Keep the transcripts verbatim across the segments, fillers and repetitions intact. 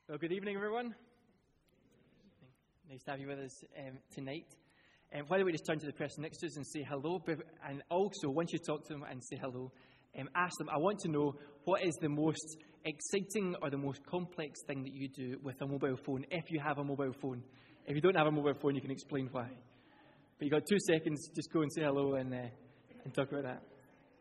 Well, good evening, everyone. Nice to have you with us um, tonight. Um, why don't we just turn to the person next to us and say hello? And also, once you talk to them and say hello, um, ask them, I want to know what is the most exciting or the most complex thing that you do with a mobile phone, if you have a mobile phone. If you don't have a mobile phone, you can explain why. But you've got two seconds, just go and say hello and, uh, and talk about that.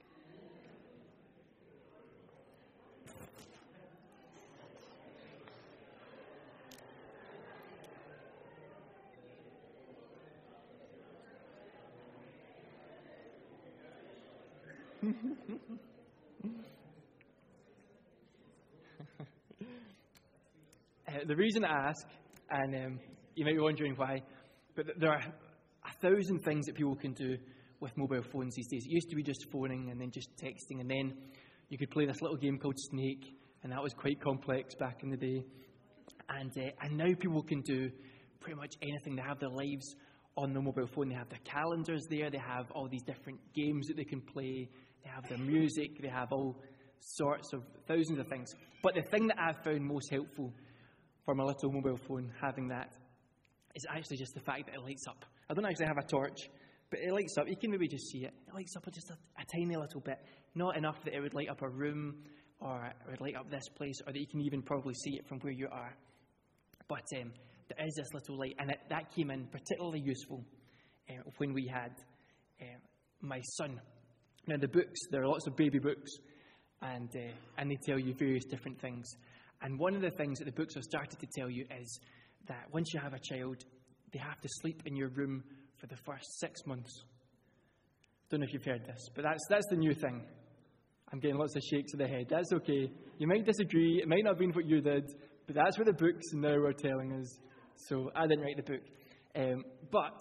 uh, the reason I ask, and um, you might be wondering why, but there are a thousand things that people can do with mobile phones these days. It used to be just phoning and then just texting, and then you could play this little game called Snake, and that was quite complex back in the day. And uh, and now people can do pretty much anything. They have their lives on their mobile phone. They have their calendars there. They have all these different games that they can play. They have their music. They have all sorts of thousands of things. But the thing that I've found most helpful for my little mobile phone, having that, is actually just the fact that it lights up. I don't actually have a torch, but it lights up. You can maybe just see it. It lights up just a, a tiny little bit. Not enough that it would light up a room or it would light up this place, or that you can even probably see it from where you are. But um, there is this little light, and it, that came in particularly useful uh, when we had uh, my son. Now, the books, there are lots of baby books, and uh, and they tell you various different things. And one of the things that the books have started to tell you is that once you have a child, they have to sleep in your room for the first six months. Don't know if you've heard this, but that's that's the new thing. I'm getting lots of shakes of the head. That's okay. You might disagree. It might not have been what you did, but that's what the books now are telling us. So I didn't write the book. Um, but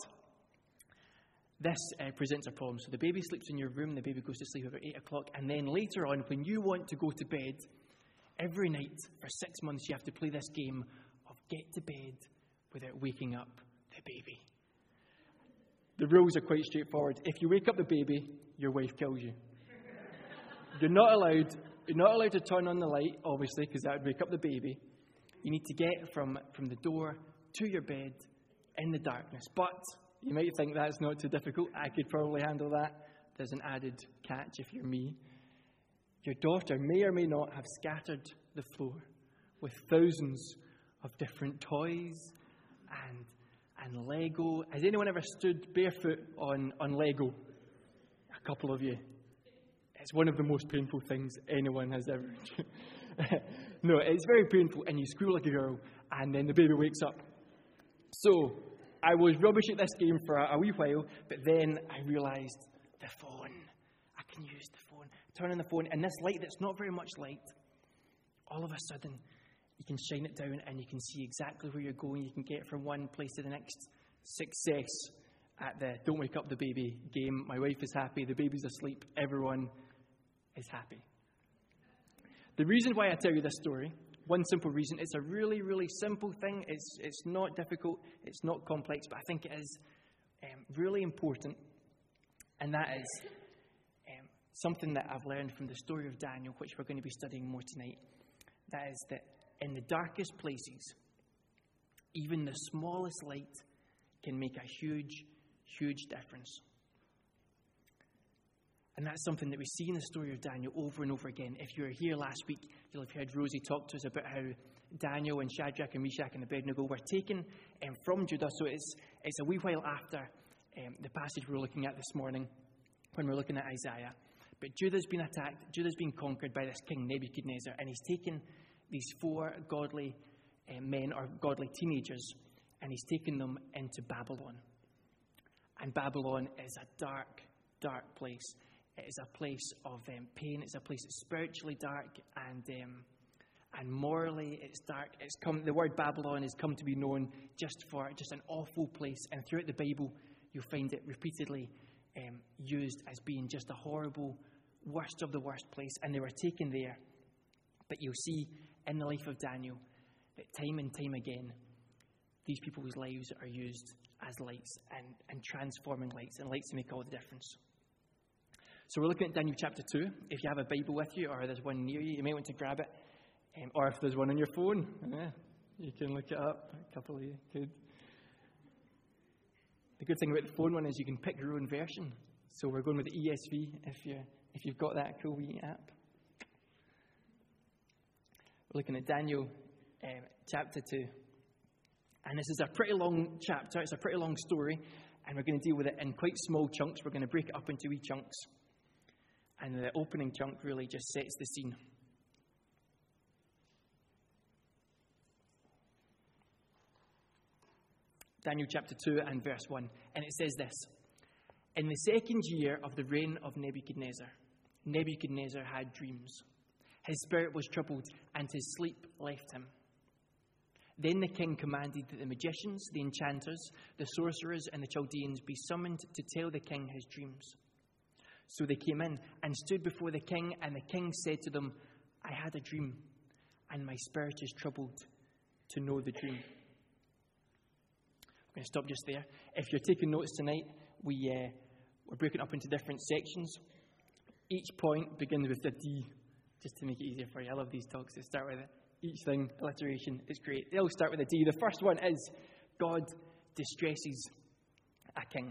this uh, presents a problem. So the baby sleeps in your room. The baby goes to sleep about eight o'clock. And then later on, when you want to go to bed, every night for six months, you have to play this game of get to bed without waking up the baby. The rules are quite straightforward. If you wake up the baby, your wife kills you. You're not allowed, you're not allowed to turn on the light, obviously, because that would wake up the baby. You need to get from, from the door to your bed in the darkness. But you might think that's not too difficult. I could probably handle that. There's an added catch if you're me. Your daughter may or may not have scattered the floor with thousands of different toys and and Lego. Has anyone ever stood barefoot on, on Lego? A couple of you. It's one of the most painful things anyone has ever done. No, it's very painful, and you squeal like a girl, and then the baby wakes up. So, I was rubbish at this game for a, a wee while, but then I realised the phone. I can use the phone. Turn on the phone, and this light that's not very much light, all of a sudden, you can shine it down, and you can see exactly where you're going. You can get from one place to the next. Success at the Don't Wake Up the Baby game. My wife is happy. The baby's asleep. Everyone is happy. The reason why I tell you this story, one simple reason, it's a really, really simple thing. It's it's not difficult. It's not complex, but I think it is um, really important. And that is um, something that I've learned from the story of Daniel, which we're going to be studying more tonight. That is that in the darkest places, even the smallest light can make a huge, huge difference. And that's something that we see in the story of Daniel over and over again. If you were here last week, you'll have heard Rosie talk to us about how Daniel and Shadrach and Meshach and Abednego were taken um, from Judah. So it's it's a wee while after um, the passage we're looking at this morning when we're looking at Isaiah. But Judah's been attacked. Judah's been conquered by this king Nebuchadnezzar, and he's taken these four godly uh, men or godly teenagers, and he's taken them into Babylon. And Babylon is a dark, dark place. It is a place of um, pain. It's a place that's spiritually dark, and um, and morally it's dark. It's come. The word Babylon has come to be known just for just an awful place. And throughout the Bible, you'll find it repeatedly um, used as being just a horrible, worst of the worst place. And they were taken there. But you'll see in the life of Daniel that time and time again, these people's lives are used as lights and, and transforming lights, and lights to make all the difference. So we're looking at Daniel chapter two. If you have a Bible with you, or there's one near you, you may want to grab it. Um, or if there's one on your phone, yeah, You can look it up. A couple of you could. The good thing about the phone one is you can pick your own version. So we're going with the E S V if, you, if you've got that cool wee app. We're looking at Daniel um, chapter two. And this is a pretty long chapter. It's a pretty long story. And we're going to deal with it in quite small chunks. We're going to break it up into wee chunks. And the opening chunk really just sets the scene. Daniel chapter two and verse one. And it says this. In the second year of the reign of Nebuchadnezzar, Nebuchadnezzar had dreams. His spirit was troubled and his sleep left him. Then the king commanded that the magicians, the enchanters, the sorcerers, and the Chaldeans be summoned to tell the king his dreams. So they came in and stood before the king, and the king said to them, I had a dream, and my spirit is troubled to know the dream. I'm going to stop just there. If you're taking notes tonight, we, uh, we're breaking up into different sections. Each point begins with a D, just to make it easier for you. I love these talks. They start with it. Each thing, alliteration, is great. They all start with a D. The first one is God distresses a king.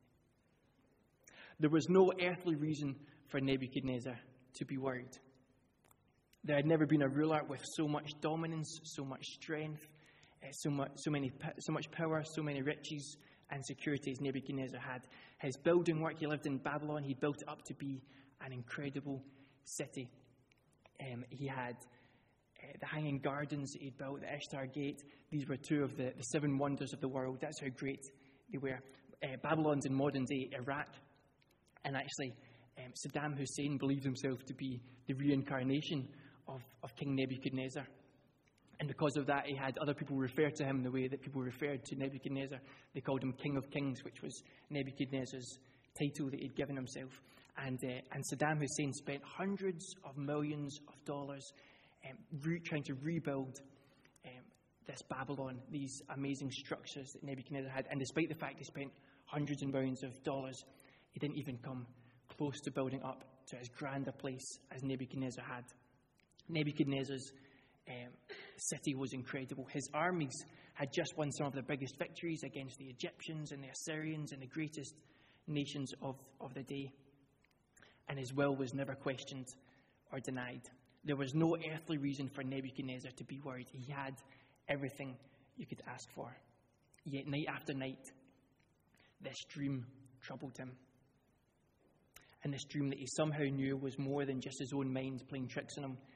There was no earthly reason for Nebuchadnezzar to be worried. There had never been a ruler with so much dominance, so much strength, so much, so many, so much power, so many riches and security as Nebuchadnezzar had. His building work, he lived in Babylon. He built it up to be an incredible city. Um, he had uh, the Hanging Gardens that he'd built, the Ishtar Gate. These were two of the, the seven wonders of the world. That's how great they were. Uh, Babylon's in modern-day Iraq. And actually, um, Saddam Hussein believed himself to be the reincarnation of, of King Nebuchadnezzar. And because of that, he had other people refer to him the way that people referred to Nebuchadnezzar. They called him King of Kings, which was Nebuchadnezzar's title that he'd given himself. And, uh, and Saddam Hussein spent hundreds of millions of dollars um, re- trying to rebuild um, this Babylon, these amazing structures that Nebuchadnezzar had. And despite the fact he spent hundreds of millions of dollars, he didn't even come close to building up to as grand a place as Nebuchadnezzar had. Nebuchadnezzar's um, city was incredible. His armies had just won some of the biggest victories against the Egyptians and the Assyrians and the greatest nations of, of the day. And his will was never questioned or denied. There was no earthly reason for Nebuchadnezzar to be worried. He had everything you could ask for. Yet night after night, this dream troubled him. And this dream that he somehow knew was more than just his own mind playing tricks on him.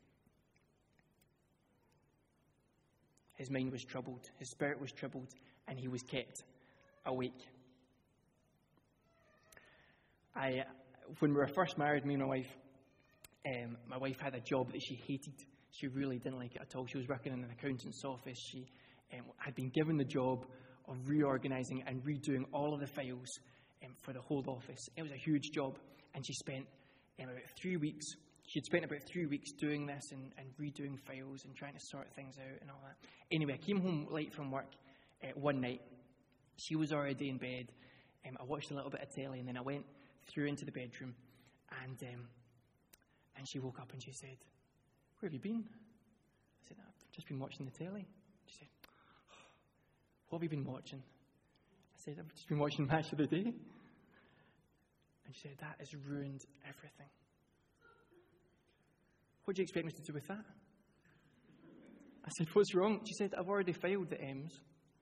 His mind was troubled, his spirit was troubled, and he was kept awake. I, when we were first married, me and my wife, um, my wife had a job that she hated. She really didn't like it at all. She was working in an accountant's office. She um, had been given the job of reorganising and redoing all of the files um, for the whole office. It was a huge job, and she spent um, about three weeks. She'd spent about three weeks doing this and, and redoing files and trying to sort things out and all that. Anyway, I came home late from work uh, one night. She was already in bed. Um, I watched a little bit of telly, and then I went through into the bedroom, and um, and she woke up and she said, "Where have you been?" I said, "I've just been watching the telly." She said, "What have you been watching?" I said, "I've just been watching Match of the Day." And she said, "That has ruined everything." "What do you expect me to do with that?" I said, "What's wrong?" She said, "I've already filed the M's."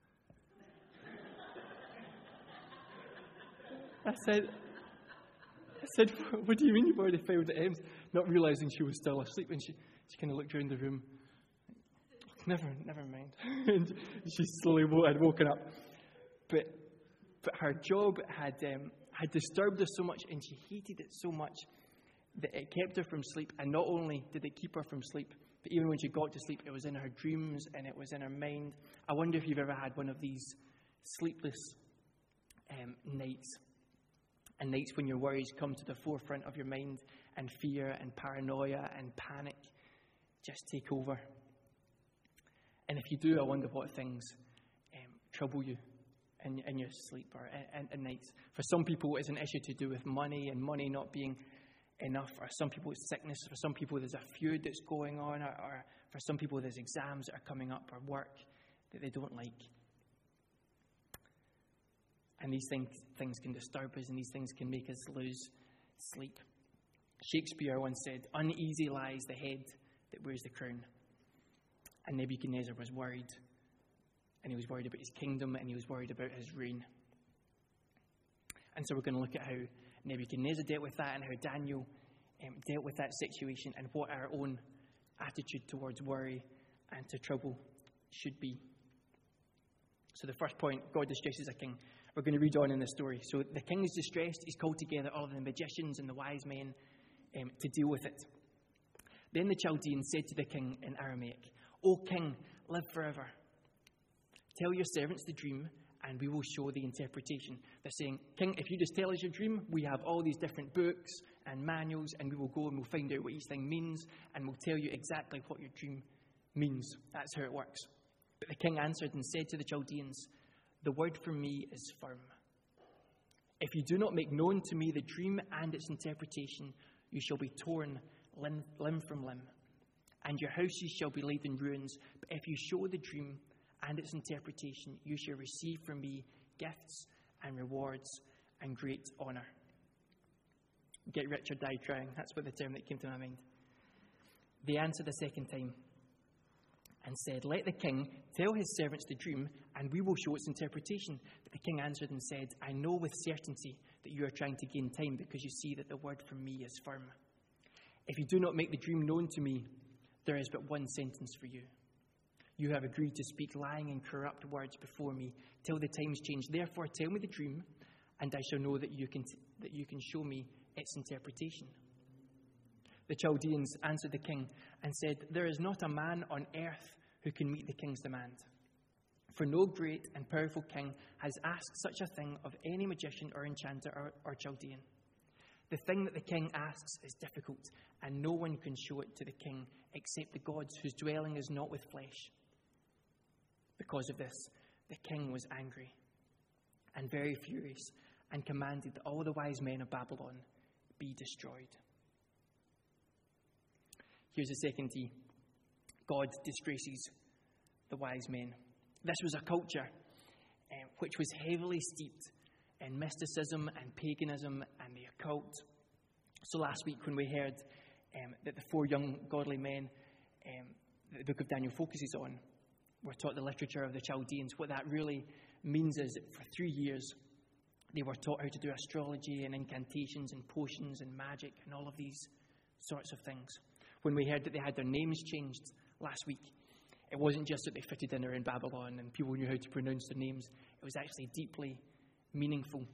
I said, I said, "What do you mean you've already filed the M's?" Not realising she was still asleep, and she, she kind of looked around the room. Never, never mind. And she slowly had woken up. But but her job had um, had disturbed her so much, and she hated it so much that it kept her from sleep. And not only did it keep her from sleep, but even when she got to sleep, it was in her dreams and it was in her mind. I wonder if you've ever had one of these sleepless um, nights. And nights when your worries come to the forefront of your mind, and fear and paranoia and panic just take over. And if you do, I wonder what things um, trouble you in, in your sleep or in, in nights. For some people, it's an issue to do with money and money not being enough. For some people, it's sickness. For some people, there's a feud that's going on. Or, or For some people, there's exams that are coming up or work that they don't like. And these things, things can disturb us, and these things can make us lose sleep. Shakespeare once said, "Uneasy lies the head that wears the crown." And Nebuchadnezzar was worried. And he was worried about his kingdom, and he was worried about his reign. And so we're going to look at how Nebuchadnezzar dealt with that, and how Daniel um, dealt with that situation, and what our own attitude towards worry and to trouble should be. So the first point, God distresses a king. We're going to read on in the story. So the king is distressed. He's called together all of the magicians and the wise men um, to deal with it. Then the Chaldeans said to the king in Aramaic, "O king, live forever. Tell your servants the dream, and we will show the interpretation." They're saying, "King, if you just tell us your dream, we have all these different books and manuals, and we will go and we'll find out what each thing means, and we'll tell you exactly what your dream means." That's how it works. But the king answered and said to the Chaldeans, "The word from me is firm. If you do not make known to me the dream and its interpretation, you shall be torn limb, limb from limb, and your houses shall be laid in ruins. But if you show the dream and its interpretation, you shall receive from me gifts and rewards and great honor." Get rich or die trying. That's what the term that came to my mind. They answered a second time and said, "Let the king tell his servants the dream, and we will show its interpretation." But the king answered and said, "I know with certainty that you are trying to gain time, because you see that the word from me is firm. If you do not make the dream known to me, there is but one sentence for you. You have agreed to speak lying and corrupt words before me till the times change. Therefore, tell me the dream, and I shall know that you can that you can show me its interpretation." The Chaldeans answered the king and said, "There is not a man on earth who can meet the king's demand. For no great and powerful king has asked such a thing of any magician or enchanter or, or Chaldean. The thing that the king asks is difficult, and no one can show it to the king except the gods whose dwelling is not with flesh." Because of this, the king was angry and very furious, and commanded that all the wise men of Babylon be destroyed. Here's the second T. God disgraces the wise men. This was a culture uh, which was heavily steeped in mysticism and paganism and the occult. So last week when we heard um, that the four young godly men um, that the book of Daniel focuses on were taught the literature of the Chaldeans, what that really means is that for three years they were taught how to do astrology and incantations and potions and magic and all of these sorts of things. When we heard that they had their names changed last week, it wasn't just that they fitted in or in Babylon and people knew how to pronounce their names. It was actually deeply meaningful.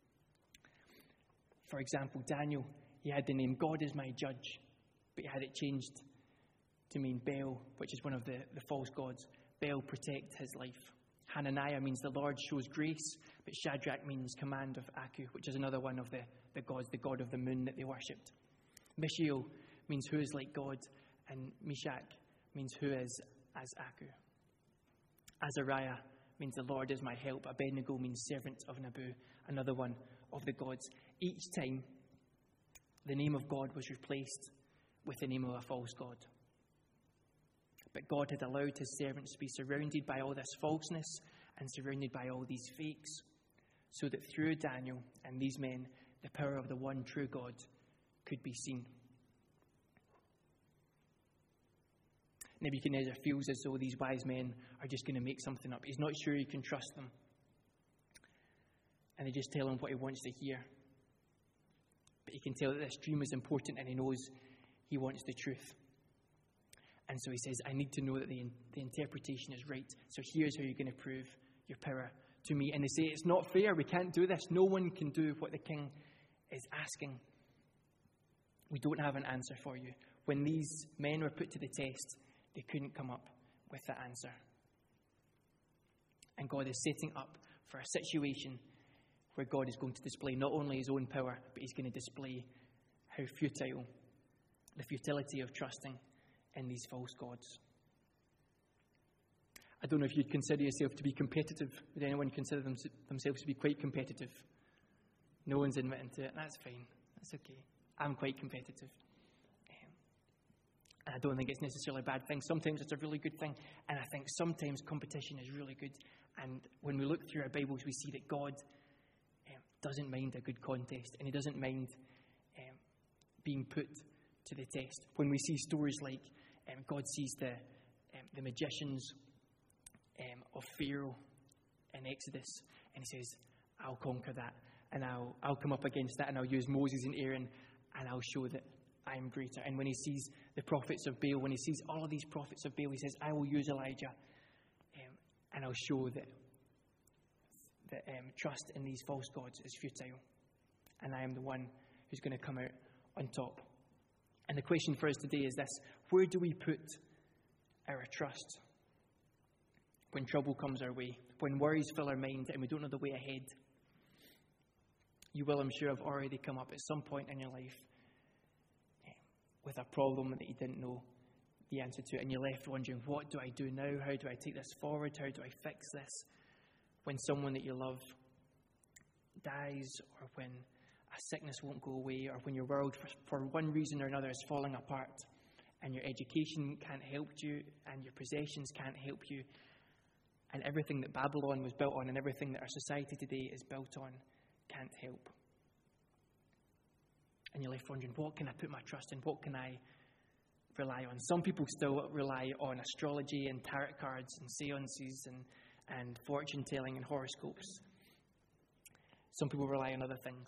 For example, Daniel, he had the name God is my judge, but he had it changed to mean Baal, which is one of the, the false gods. Baal, protect his life. Hananiah means the Lord shows grace, but Shadrach means command of Aku, which is another one of the, the gods, the god of the moon that they worshipped. Mishael means who is like God, and Meshach means who is as Aku. Azariah means the Lord is my help. Abednego means servant of Nabu, another one of the gods. Each time, the name of God was replaced with the name of a false god. But God had allowed his servants to be surrounded by all this falseness and surrounded by all these fakes, so that through Daniel and these men, the power of the one true God could be seen. Nebuchadnezzar feels as though these wise men are just going to make something up. He's not sure he can trust them. And they just tell him what he wants to hear. But he can tell that this dream is important, and he knows he wants the truth. And so he says, I need to know that the, the interpretation is right. So here's how you're going to prove your power to me. And they say, it's not fair. We can't do this. No one can do what the king is asking. We don't have an answer for you. When these men were put to the test, they couldn't come up with the answer. And God is setting up for a situation where God is going to display not only his own power, but he's going to display how futile, the futility of trusting in these false gods. I don't know if you'd consider yourself to be competitive. Would anyone consider them, themselves to be quite competitive? No one's admitting to it. That's fine. That's okay. I'm quite competitive. Um, And I don't think it's necessarily a bad thing. Sometimes it's a really good thing. And I think sometimes competition is really good. And when we look through our Bibles, we see that God um, doesn't mind a good contest. And he doesn't mind um, being put to the test. When we see stories like um, God sees the, um, the magicians um, of Pharaoh in Exodus. And he says, I'll conquer that. And I'll, I'll come up against that. And I'll use Moses and Aaron. And I'll show that I am greater. And when he sees the prophets of Baal, when he sees all of these prophets of Baal, he says, I will use Elijah, um, and I'll show that, that um, trust in these false gods is futile. And I am the one who's going to come out on top. And the question for us today is this: where do we put our trust when trouble comes our way, when worries fill our mind and we don't know the way ahead? You will, I'm sure, have already come up at some point in your life with a problem that you didn't know the answer to, and you're left wondering, what do I do now? How do I take this forward? How do I fix this? When someone that you love dies, or when a sickness won't go away, or when your world, for, for one reason or another, is falling apart, and your education can't help you, and your possessions can't help you, and everything that Babylon was built on, and everything that our society today is built on, can't help. And you're left wondering, what can I put my trust in? What can I rely on? Some people still rely on astrology and tarot cards and seances and, and fortune telling and horoscopes. Some people rely on other things.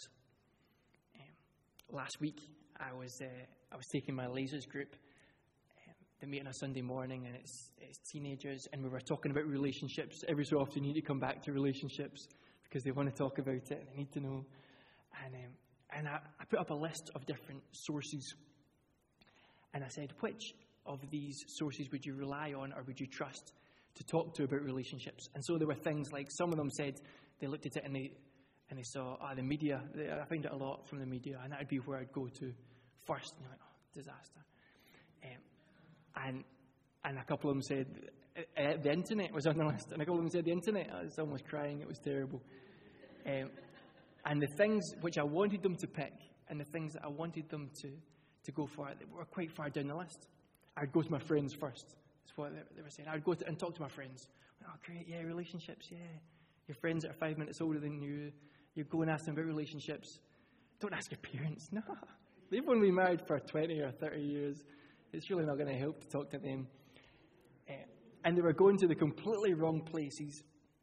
Um, last week, I was uh, I was taking my lasers group. Um, they meet on a Sunday morning, and it's it's teenagers, and we were talking about relationships. Every so often, you need to come back to relationships because they want to talk about it and they need to know. And um, And I, I put up a list of different sources. And I said, which of these sources would you rely on or would you trust to talk to about relationships? And so there were things like, some of them said they looked at it and they and they saw, ah, the media. They, I find it a lot from the media. And that would be where I'd go to first. And you're like, oh, disaster. Um, and and a couple of them said, uh, the internet was on the list. And a couple of them said, the internet. I was almost crying. It was terrible. Um, And the things which I wanted them to pick and the things that I wanted them to, to go for, they were quite far down the list. I'd go to my friends first. That's what they were saying. I'd go to, and talk to my friends. Oh, great, yeah, relationships, yeah. Your friends that are five minutes older than you, you go and ask them about relationships. Don't ask your parents. No. They've only been married for twenty or thirty years. It's really not going to help to talk to them. Uh, and they were going to the completely wrong places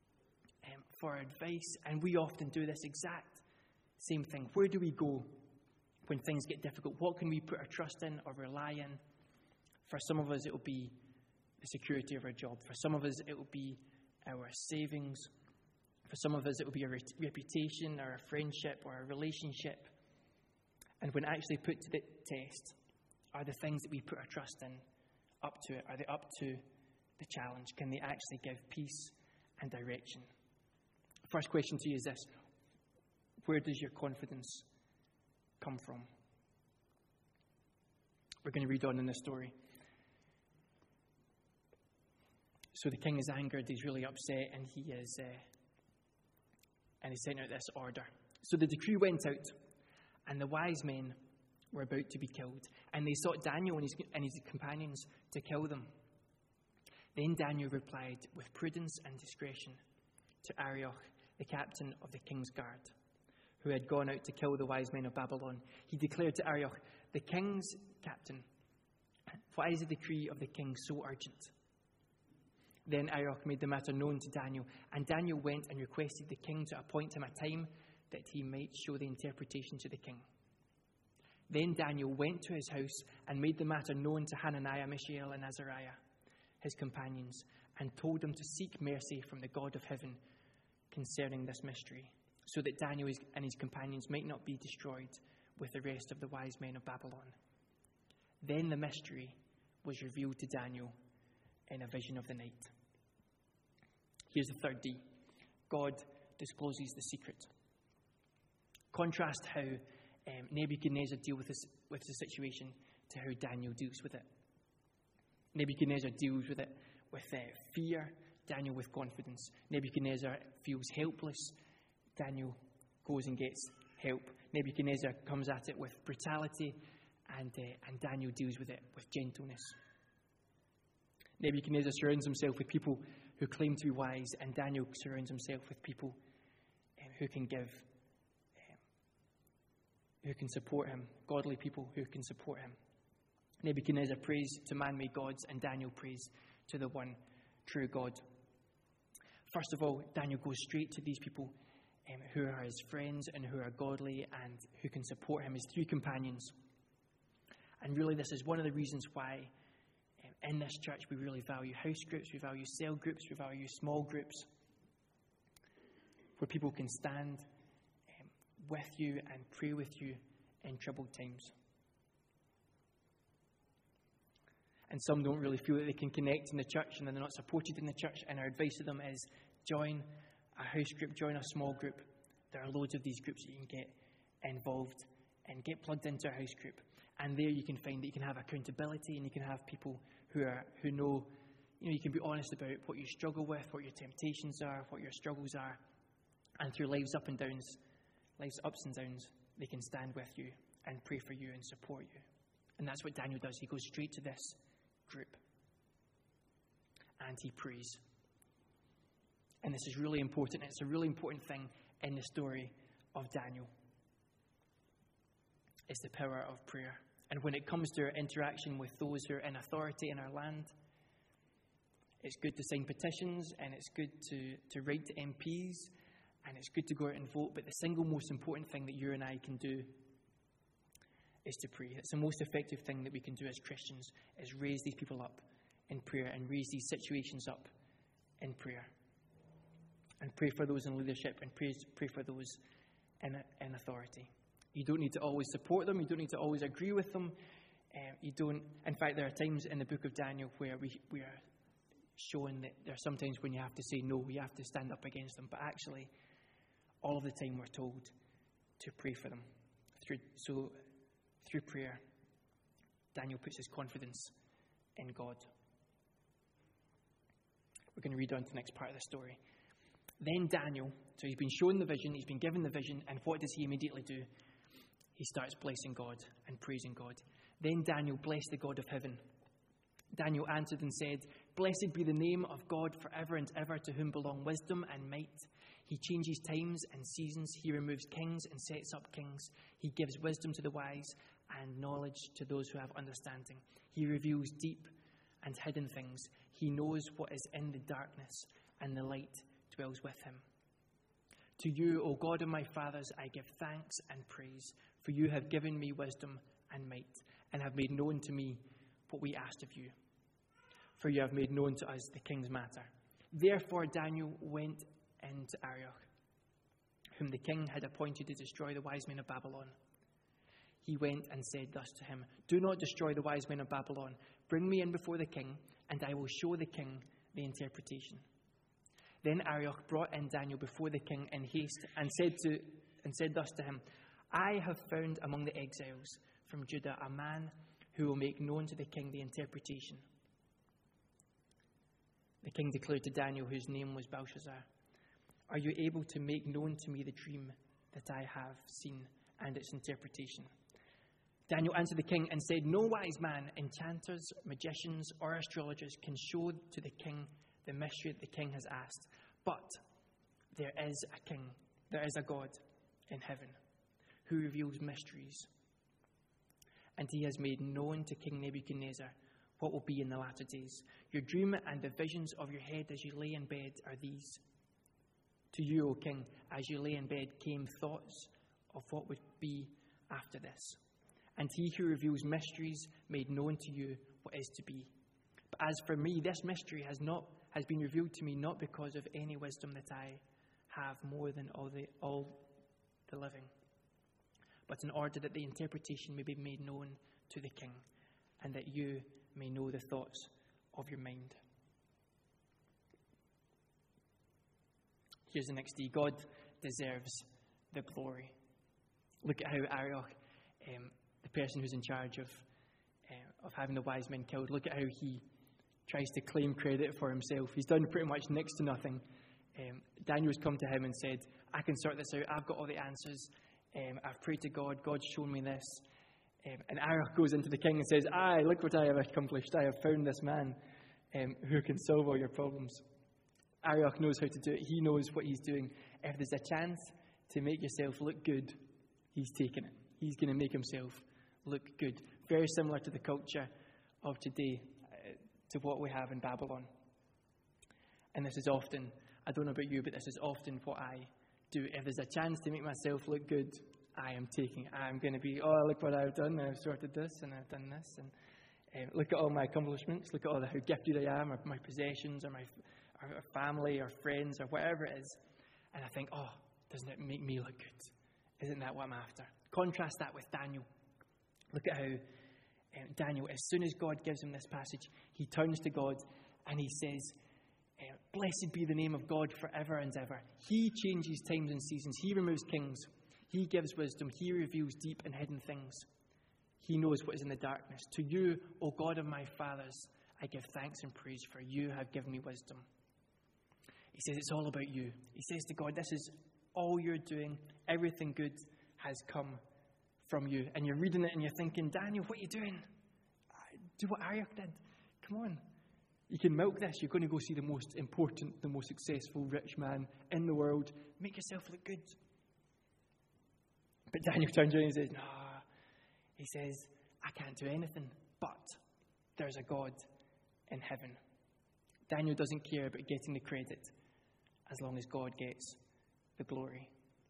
for advice, and we often do this exact same thing. Where do we go when things get difficult? What can we put our trust in or rely in? For some of us, it will be the security of our job. For some of us, it will be our savings. For some of us, it will be a re- reputation or a friendship or a relationship. And when actually put to the test, are the things that we put our trust in up to it? Are they up to the challenge? Can they actually give peace and direction? First question to you is this: where does your confidence come from? We're going to read on in this story. So the king is angered, he's really upset, and he is, uh, and he sent out this order. So the decree went out, and the wise men were about to be killed, and they sought Daniel and his, and his companions to kill them. Then Daniel replied with prudence and discretion to Arioch, the captain of the king's guard, who had gone out to kill the wise men of Babylon. He declared to Arioch, the king's captain, why is the decree of the king so urgent? Then Arioch made the matter known to Daniel, and Daniel went and requested the king to appoint him a time that he might show the interpretation to the king. Then Daniel went to his house and made the matter known to Hananiah, Mishael, and Azariah, his companions, and told them to seek mercy from the God of heaven concerning this mystery, so that Daniel and his companions might not be destroyed with the rest of the wise men of Babylon. Then the mystery was revealed to Daniel in a vision of the night. Here's the third D. God discloses the secret. Contrast how um, Nebuchadnezzar deals with this with the situation to how Daniel deals with it. Nebuchadnezzar deals with it with uh, fear, Daniel with confidence. Nebuchadnezzar feels helpless. Daniel goes and gets help. Nebuchadnezzar comes at it with brutality, and, uh, and Daniel deals with it with gentleness. Nebuchadnezzar surrounds himself with people who claim to be wise, and Daniel surrounds himself with people um, who can give, um, who can support him, godly people who can support him. Nebuchadnezzar prays to man-made gods, and Daniel prays to the one true God. First of all, Daniel goes straight to these people um, who are his friends and who are godly and who can support him, his three companions. And really, this is one of the reasons why in this church, we really value house groups, we value cell groups, we value small groups, where people can stand um, with you and pray with you in troubled times. And some don't really feel that they can connect in the church and they're not supported in the church, and our advice to them is join a house group, join a small group. There are loads of these groups that you can get involved and get plugged into a house group. And there you can find that you can have accountability, and you can have people who are who know, you know, you can be honest about what you struggle with, what your temptations are, what your struggles are. And through life's up and downs, life's ups and downs, they can stand with you and pray for you and support you. And that's what Daniel does. He goes straight to this group and he prays. And this is really important. It's a really important thing in the story of Daniel. It's the power of prayer. And when it comes to our interaction with those who are in authority in our land, it's good to sign petitions, and it's good to, to write to M Ps, and it's good to go out and vote. But the single most important thing that you and I can do is to pray. It's the most effective thing that we can do as Christians, is raise these people up in prayer and raise these situations up in prayer. And pray for those in leadership, and pray, pray for those in, in authority. You don't need to always support them. You don't need to always agree with them. Um, you don't. In fact, there are times in the book of Daniel where we, we are shown that there are sometimes when you have to say no, you have to stand up against them. But actually, all of the time we're told to pray for them. Through, so, through prayer, Daniel puts his confidence in God. We're going to read on to the next part of the story. Then Daniel, so he's been shown the vision, he's been given the vision, and what does he immediately do? He starts blessing God and praising God. Then Daniel blessed the God of heaven. Daniel answered and said, "Blessed be the name of God forever and ever, to whom belong wisdom and might. He changes times and seasons. He removes kings and sets up kings. He gives wisdom to the wise and knowledge to those who have understanding. He reveals deep and hidden things. He knows what is in the darkness, and the light dwells with him. To you, O God of my fathers, I give thanks and praise, for you have given me wisdom and might, and have made known to me what we asked of you. For you have made known to us the king's matter." Therefore Daniel went into Arioch, whom the king had appointed to destroy the wise men of Babylon. He went and said thus to him, "Do not destroy the wise men of Babylon. Bring me in before the king, and I will show the king the interpretation." Then Arioch brought in Daniel before the king in haste, and said to and said thus to him, "I have found among the exiles from Judah a man who will make known to the king the interpretation." The king declared to Daniel, whose name was Belshazzar, "Are you able to make known to me the dream that I have seen and its interpretation?" Daniel answered the king and said, "No wise man, enchanters, magicians, or astrologers can show to the king the mystery that the king has asked. But there is a king, there is a God in heaven who reveals mysteries. And he has made known to King Nebuchadnezzar what will be in the latter days. Your dream and the visions of your head as you lay in bed are these. To you, O king, as you lay in bed came thoughts of what would be after this. And he who reveals mysteries made known to you what is to be. But as for me, this mystery has not has been revealed to me not because of any wisdom that I have more than all the all the living, but in order that the interpretation may be made known to the king, and that you may know the thoughts of your mind." Here's the next D. God deserves the glory. Look at how Arioch, um, the person who's in charge of uh, of having the wise men killed, look at how he tries to claim credit for himself. He's done pretty much next to nothing. Um, Daniel's come to him and said, "I can sort this out. I've got all the answers. Um, I've prayed to God. God's shown me this. Um, and Arioch goes into the king and says, "Aye, look what I have accomplished. I have found this man um, who can solve all your problems." Arioch knows how to do it. He knows what he's doing. If there's a chance to make yourself look good, he's taking it. He's going to make himself look good. Very similar to the culture of today, uh, to what we have in Babylon. And this is often, I don't know about you, but this is often what I do. If there's a chance to make myself look good, I am taking it. I'm going to be, oh, look what I've done. I've sorted this and I've done this. And uh, look at all my accomplishments. Look at all the, how gifted I am, or my possessions, or my or family, or friends, or whatever it is. And I think, oh, doesn't it make me look good? Isn't that what I'm after? Contrast that with Daniel. Look at how um, Daniel, as soon as God gives him this passage, he turns to God and he says, uh, "Blessed be the name of God forever and ever. He changes times and seasons. He removes kings. He gives wisdom. He reveals deep and hidden things. He knows what is in the darkness. To you, O God of my fathers, I give thanks and praise, for you have given me wisdom." He says it's all about you. He says to God, this is all you're doing. Everything good has come from you. And you're reading it and you're thinking, Daniel, what are you doing? Do what Arioch did. Come on. You can milk this. You're going to go see the most important, the most successful, rich man in the world. Make yourself look good. But Daniel turns around and says, no. He says, I can't do anything, but there's a God in heaven. Daniel doesn't care about getting the credit as long as God gets the glory.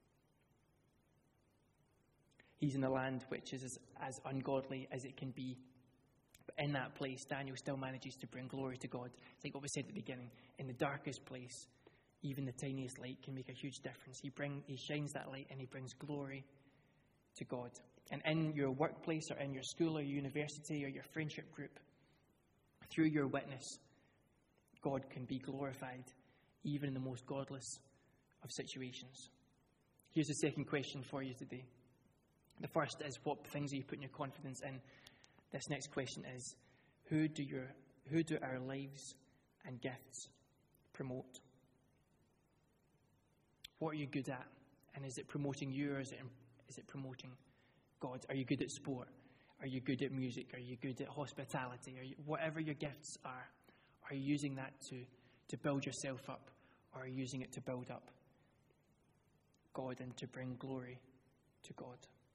He's in a land which is as, as ungodly as it can be. But in that place, Daniel still manages to bring glory to God. It's like what we said at the beginning. In the darkest place, even the tiniest light can make a huge difference. He bring, he shines that light and he brings glory to God. And in your workplace or in your school or your university or your friendship group, through your witness, God can be glorified even in the most godless of situations. Here's the second question for you today. The first is, what things are you putting your confidence in? This next question is, who do your who do our lives and gifts promote? What are you good at? And is it promoting you, or is it is it promoting God? Are you good at sport? Are you good at music? Are you good at hospitality? Are you, whatever your gifts are, are you using that to, to build yourself up, or are you using it to build up God and to bring glory to God?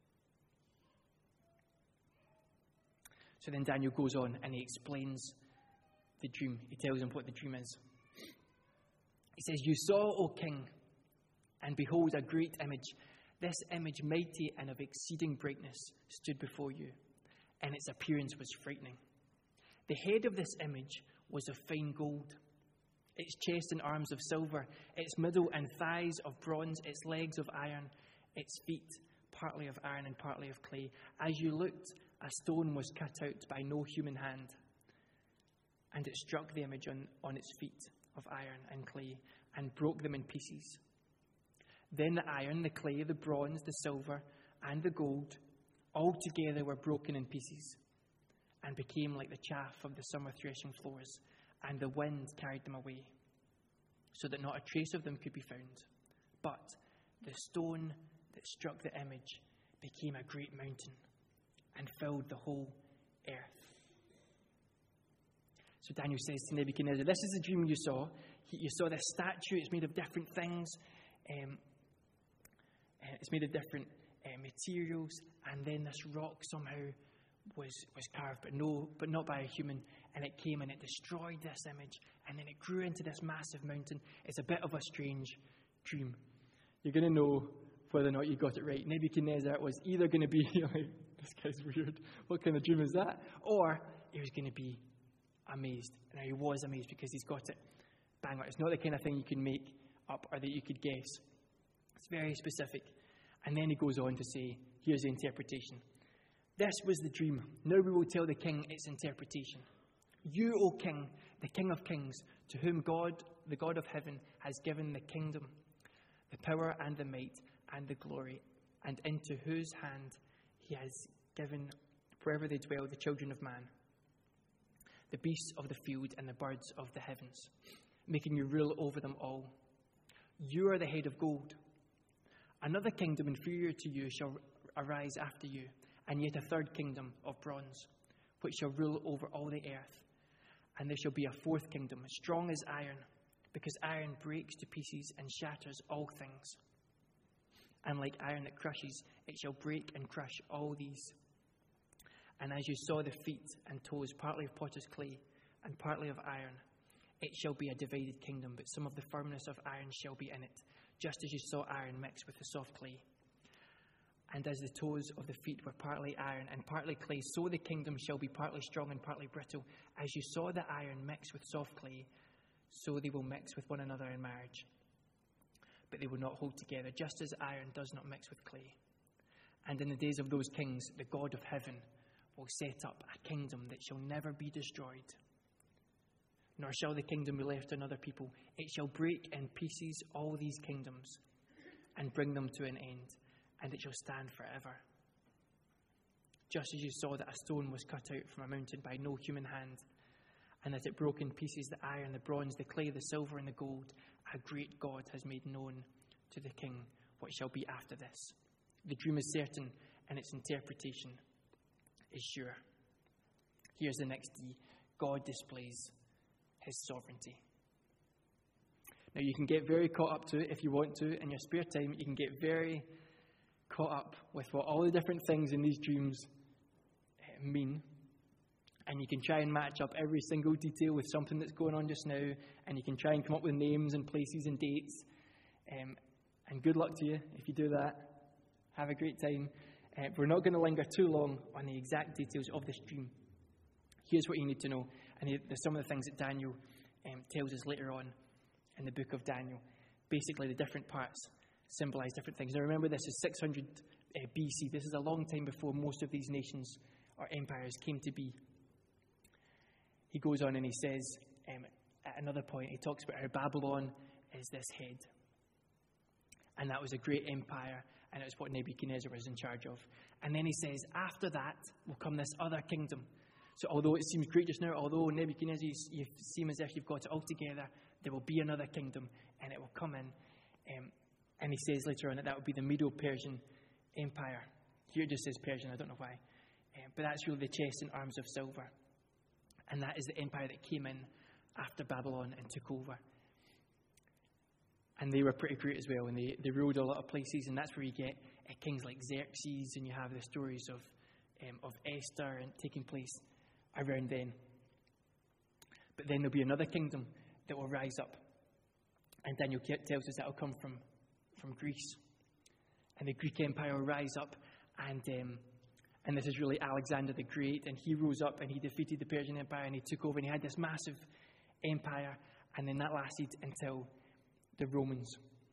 So then Daniel goes on and he explains the dream. He tells him what the dream is. He says, "You saw, O king, and behold, a great image. This image, mighty and of exceeding brightness, stood before you, and its appearance was frightening. The head of this image was of fine gold, its chest and arms of silver, its middle and thighs of bronze, its legs of iron, its feet partly of iron and partly of clay. As you looked, a stone was cut out by no human hand, and it struck the image on, on its feet of iron and clay and broke them in pieces. Then the iron, the clay, the bronze, the silver, and the gold all together were broken in pieces and became like the chaff of the summer threshing floors, and the wind carried them away, so that not a trace of them could be found. But the stone that struck the image became a great mountain and filled the whole earth." So Daniel says to Nebuchadnezzar, this is the dream you saw. You saw this statue. It's made of different things. Um, it's made of different uh, materials. And then this rock somehow was, was carved, but no, but not by a human. And it came and it destroyed this image. And then it grew into this massive mountain. It's a bit of a strange dream. You're going to know whether or not you got it right. Nebuchadnezzar was either going to be like, this guy's weird. What kind of dream is that? Or he was going to be amazed. And he was amazed because he's got it bang on. It's not the kind of thing you can make up or that you could guess. It's very specific. And then he goes on to say, here's the interpretation. "This was the dream. Now we will tell the king its interpretation. You, O king, the King of kings, to whom God, the God of heaven, has given the kingdom, the power and the might and the glory, and into whose hand he has given, wherever they dwell, the children of man, the beasts of the field and the birds of the heavens, making you rule over them all. You are the head of gold. Another kingdom inferior to you shall arise after you, And yet a third kingdom of bronze, which shall rule over all the earth. And there shall be a fourth kingdom, strong as iron, because iron breaks to pieces and shatters all things. And like iron that crushes, it shall break and crush all these. And as you saw the feet and toes, partly of potter's clay and partly of iron, it shall be a divided kingdom, but some of the firmness of iron shall be in it, just as you saw iron mixed with the soft clay. And as the toes of the feet were partly iron and partly clay, so the kingdom shall be partly strong and partly brittle. As you saw the iron mix with soft clay, so they will mix with one another in marriage. But they will not hold together, just as iron does not mix with clay. And in the days of those kings, the God of heaven will set up a kingdom that shall never be destroyed. Nor shall the kingdom be left to another people. It shall break in pieces all these kingdoms and bring them to an end. And it shall stand forever. Just as you saw that a stone was cut out from a mountain by no human hand, and that it broke in pieces the iron, the bronze, the clay, the silver, and the gold, a great God has made known to the king what shall be after this. The dream is certain, and its interpretation is sure. Here's the next D. God displays his sovereignty. Now, you can get very caught up to it if you want to. In your spare time, you can get very caught up with what all the different things in these dreams mean, and you can try and match up every single detail with something that's going on just now, and you can try and come up with names and places and dates, um, and good luck to you if you do that. Have a great time. Uh, we're not going to linger too long on the exact details of this dream. Here's what you need to know, and there's some of the things that Daniel um, tells us later on in the book of Daniel. Basically, the different parts symbolize different things. Now remember, this is six hundred uh, B C. This is a long time before most of these nations or empires came to be. He goes on and he says, um, at another point, he talks about how Babylon is this head. And that was a great empire, and it was what Nebuchadnezzar was in charge of. And then he says, after that will come this other kingdom. So although it seems great just now, although Nebuchadnezzar, you, you seem as if you've got it all together, there will be another kingdom, and it will come in. Um, And he says later on that that would be the Medo-Persian Empire. Here it just says Persian, I don't know why. Um, but that's really the chest and arms of silver. And that is the empire that came in after Babylon and took over. And they were pretty great as well, and they, they ruled a lot of places, and that's where you get uh, kings like Xerxes, and you have the stories of, um, of Esther and taking place around then. But then there'll be another kingdom that will rise up. And Daniel tells us that will come from from Greece. And the Greek Empire will rise up, and um, and this is really Alexander the Great, and he rose up and he defeated the Persian Empire, and he took over, and he had this massive empire, and then that lasted until the Romans.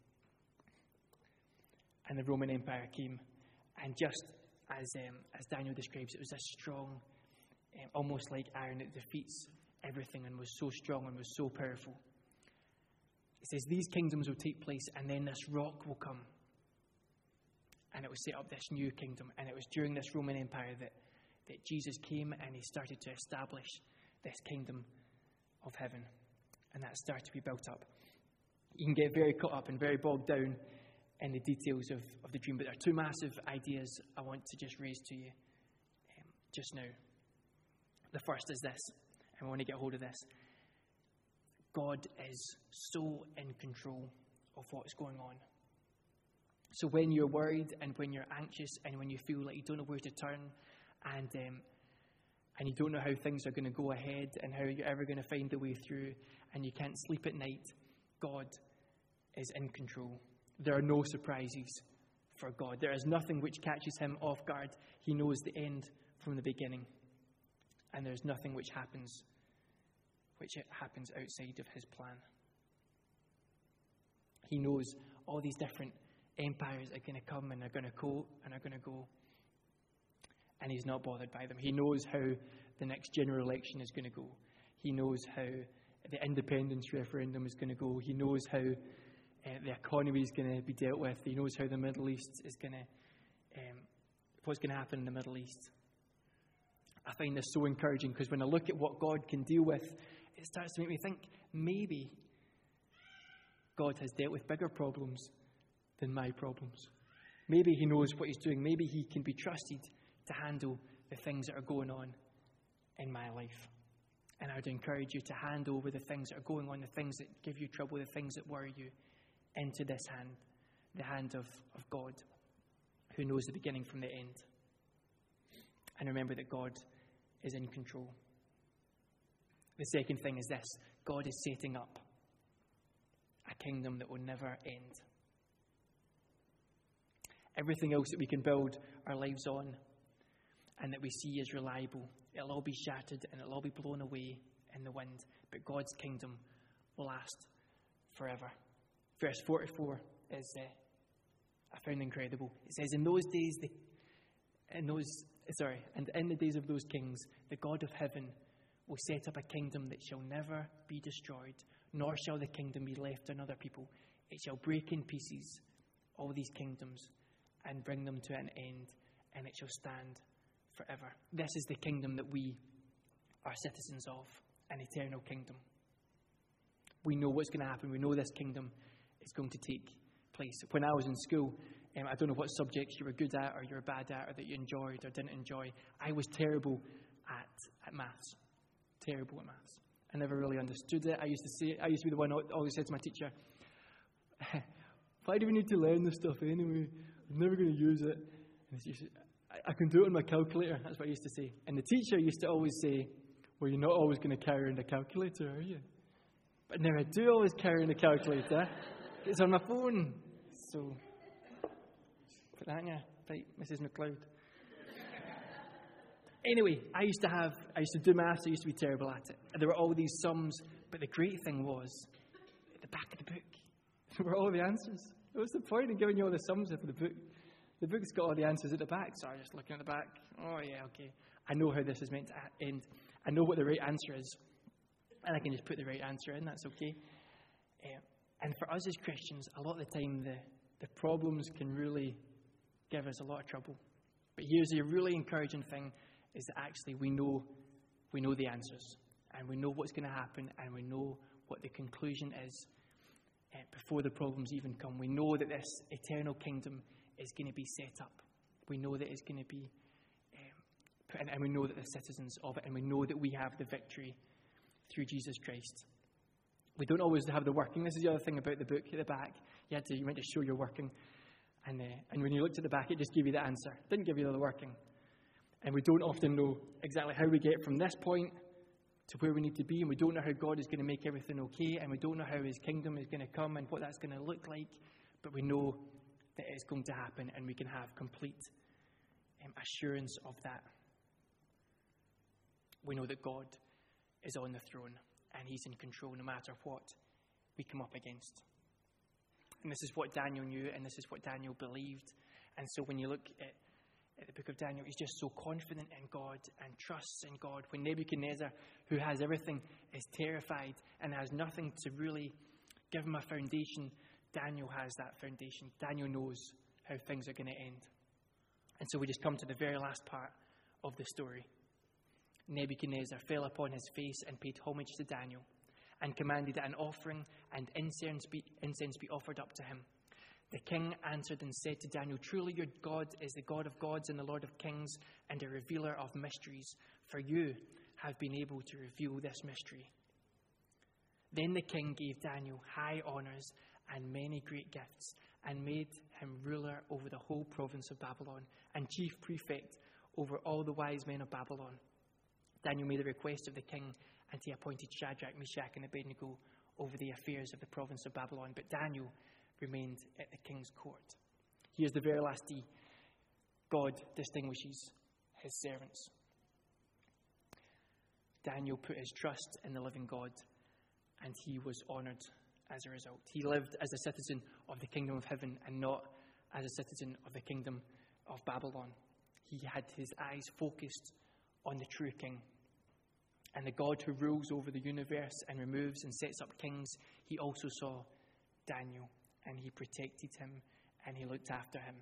And the Roman Empire came, and just as um, as Daniel describes, it was a strong, um, almost like iron that defeats everything, and was so strong and was so powerful. It says these kingdoms will take place, and then this rock will come. And it will set up this new kingdom. And it was during this Roman Empire that, that Jesus came, and he started to establish this kingdom of heaven. And that started to be built up. You can get very caught up and very bogged down in the details of, of the dream. But there are two massive ideas I want to just raise to you um, just now. The first is this, and I want to get hold of this. God is so in control of what's going on. So when you're worried and when you're anxious and when you feel like you don't know where to turn and um, and you don't know how things are going to go ahead and how you're ever going to find the way through and you can't sleep at night, God is in control. There are no surprises for God. There is nothing which catches him off guard. He knows the end from the beginning. And there's nothing which happens which happens outside of his plan. He knows all these different empires are going to come and are going to go and are going to go. And he's not bothered by them. He knows how the next general election is going to go. He knows how the independence referendum is going to go. He knows how uh, the economy is going to be dealt with. He knows how the Middle East is going to, um, what's going to happen in the Middle East. I find this so encouraging because when I look at what God can deal with, it starts to make me think maybe God has dealt with bigger problems than my problems. Maybe he knows what he's doing. Maybe he can be trusted to handle the things that are going on in my life. And I would encourage you to hand over the things that are going on, the things that give you trouble, the things that worry you, into this hand, the hand of, of God, who knows the beginning from the end. And remember that God is in control. The second thing is this: God is setting up a kingdom that will never end. Everything else that we can build our lives on and that we see as reliable, it'll all be shattered and it'll all be blown away in the wind. But God's kingdom will last forever. Verse forty-four is, uh, I found incredible. It says, in those days, the, in those, sorry, and in the days of those kings, the God of heaven will set up a kingdom that shall never be destroyed, nor shall the kingdom be left to another people. It shall break in pieces all these kingdoms and bring them to an end, and it shall stand forever. This is the kingdom that we are citizens of, an eternal kingdom. We know what's going to happen. We know this kingdom is going to take place. When I was in school, um, I don't know what subjects you were good at or you were bad at or that you enjoyed or didn't enjoy. I was terrible at, at maths. Terrible at maths. I never really understood it. I used to say, I used to be the one who always said to my teacher, why do we need to learn this stuff anyway? I'm never going to use it. And she said, I, I can do it on my calculator. That's what I used to say. And the teacher used to always say, well, you're not always going to carry around a calculator, are you? But now I do always carry around a calculator. It's on my phone. So, put that in your right, Missus McLeod. Anyway, I used to have, I used to do maths, I used to be terrible at it. And there were all these sums, but the great thing was, at the back of the book, there were all the answers. What's the point in giving you all the sums of the book? The book's got all the answers at the back, so I was just looking at the back. Oh yeah, okay. I know how this is meant to end. I know what the right answer is. And I can just put the right answer in, that's okay. Uh, and for us as Christians, a lot of the time, the, the problems can really give us a lot of trouble. But here's a really encouraging thing, is that actually we know we know the answers, and we know what's going to happen, and we know what the conclusion is uh, before the problems even come. We know that this eternal kingdom is going to be set up. We know that it's going to be um, put in, and we know that the citizens of it, and we know that we have the victory through Jesus Christ. We don't always have the working. This is the other thing about the book at the back. You had to, you meant to show your working, and uh, and when you looked at the back, it just gave you the answer. It didn't give you the working. And we don't often know exactly how we get from this point to where we need to be, and we don't know how God is going to make everything okay, and we don't know how his kingdom is going to come and what that's going to look like, but we know that it's going to happen, and we can have complete um, assurance of that. We know that God is on the throne, and he's in control no matter what we come up against. And this is what Daniel knew, and this is what Daniel believed. And so when you look at At the book of Daniel, he's just so confident in God and trusts in God. When Nebuchadnezzar, who has everything, is terrified and has nothing to really give him a foundation, Daniel has that foundation. Daniel knows how things are going to end. And so we just come to the very last part of the story. Nebuchadnezzar fell upon his face and paid homage to Daniel and commanded that an offering and incense be, incense be offered up to him. The king answered and said to Daniel, truly your God is the God of gods and the Lord of kings and a revealer of mysteries, for you have been able to reveal this mystery. Then the king gave Daniel high honors and many great gifts and made him ruler over the whole province of Babylon and chief prefect over all the wise men of Babylon. Daniel made a request of the king, and he appointed Shadrach, Meshach, and Abednego over the affairs of the province of Babylon. But Daniel remained at the king's court. Here's the very last D. God distinguishes his servants. Daniel put his trust in the living God, and he was honored as a result. He lived as a citizen of the kingdom of heaven and not as a citizen of the kingdom of Babylon. He had his eyes focused on the true king. And the God who rules over the universe and removes and sets up kings, he also saw Daniel, and he protected him, and he looked after him.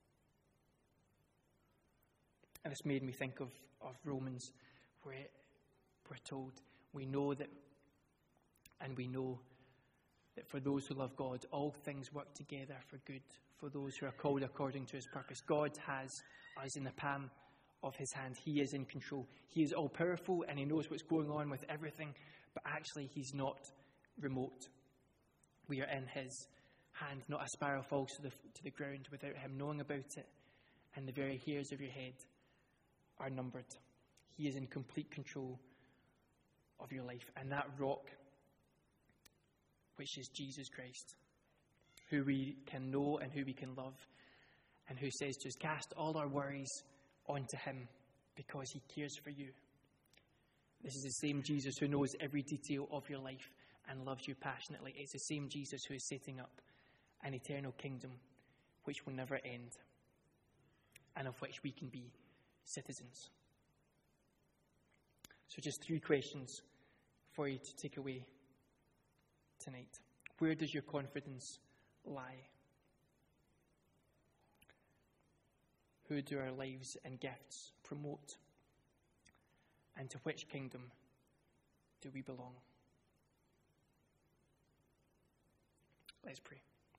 And this made me think of, of Romans, where we're told, we know that, and we know that for those who love God, all things work together for good, for those who are called according to his purpose. God has us in the palm of his hand. He is in control. He is all-powerful and he knows what's going on with everything, but actually he's not remote. We are in his hand. Not a sparrow falls to the, to the ground without him knowing about it, and the very hairs of your head are numbered. He is in complete control of your life. And that rock, which is Jesus Christ, who we can know and who we can love, and who says to us, cast all our worries onto him because he cares for you. This is the same Jesus who knows every detail of your life and loves you passionately. It's the same Jesus who is setting up an eternal kingdom which will never end and of which we can be citizens. So just three questions for you to take away tonight. Where does your confidence lie? Who do our lives and gifts promote? And to which kingdom do we belong? Let's pray.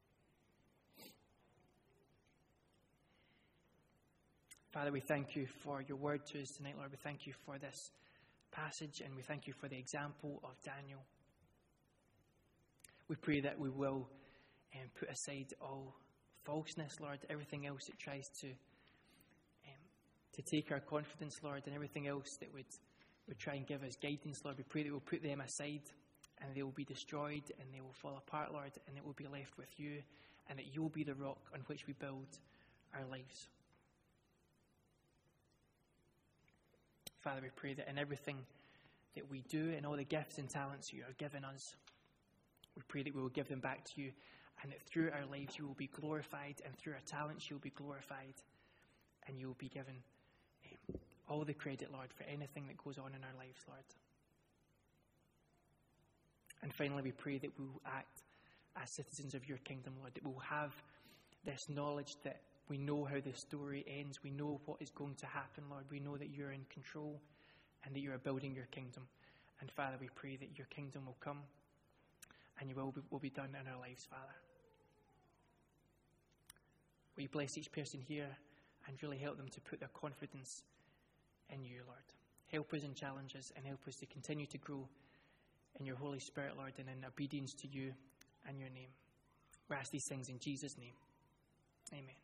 Father, we thank you for your word to us tonight, Lord. We thank you for this passage, and we thank you for the example of Daniel. We pray that we will um, put aside all falseness, Lord, everything else that tries to um, to take our confidence, Lord, and everything else that would, would try and give us guidance, Lord. We pray that we'll put them aside and they will be destroyed and they will fall apart, Lord, and it will be left with you, and that you will be the rock on which we build our lives. Father, we pray that in everything that we do and all the gifts and talents you are giving us, we pray that we will give them back to you, and that through our lives you will be glorified, and through our talents you will be glorified, and you will be given um, all the credit, Lord, for anything that goes on in our lives, Lord. And finally, we pray that we will act as citizens of your kingdom, Lord, that we will have this knowledge that we know how the story ends. We know what is going to happen, Lord. We know that you're in control and that you are building your kingdom. And Father, we pray that your kingdom will come and your will be, will be done in our lives, Father. Will you bless each person here and really help them to put their confidence in you, Lord. Help us and challenge us, and help us to continue to grow in your Holy Spirit, Lord, and in obedience to you and your name. We ask these things in Jesus' name. Amen.